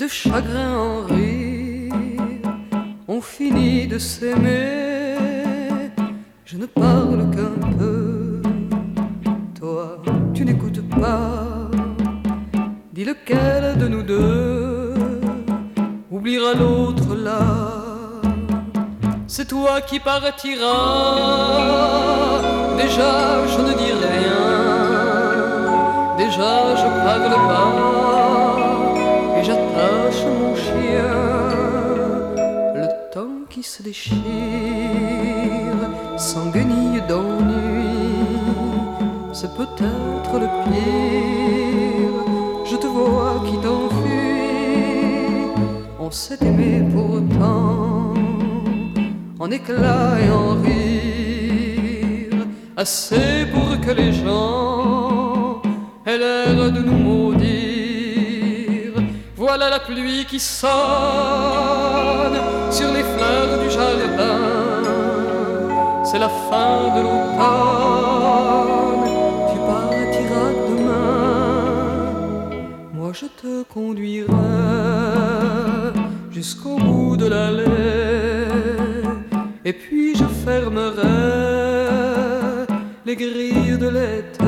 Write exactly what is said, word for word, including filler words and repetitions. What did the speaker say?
de chagrin en rire, on finit de s'aimer. Je ne parle qu'un peu, toi tu n'écoutes pas. Dis lequel de nous deux oubliera l'autre là. C'est toi qui partiras. Déjà je ne dis rien, déjà je parle pas, et j'attache mon chien. Le temps qui se déchire sans guenille d'ennui, c'est peut-être le pire. Je te vois qui t'enfuis. On s'est aimé pourtant en éclats et en rire, assez pour que les gens aient l'air de nous maudire. Voilà la pluie qui sonne sur les fleurs du jardin, c'est la fin de l'automne. Tu partiras demain, moi je te conduirai jusqu'au bout de l'allée, et puis je fermerai les grilles de l'été.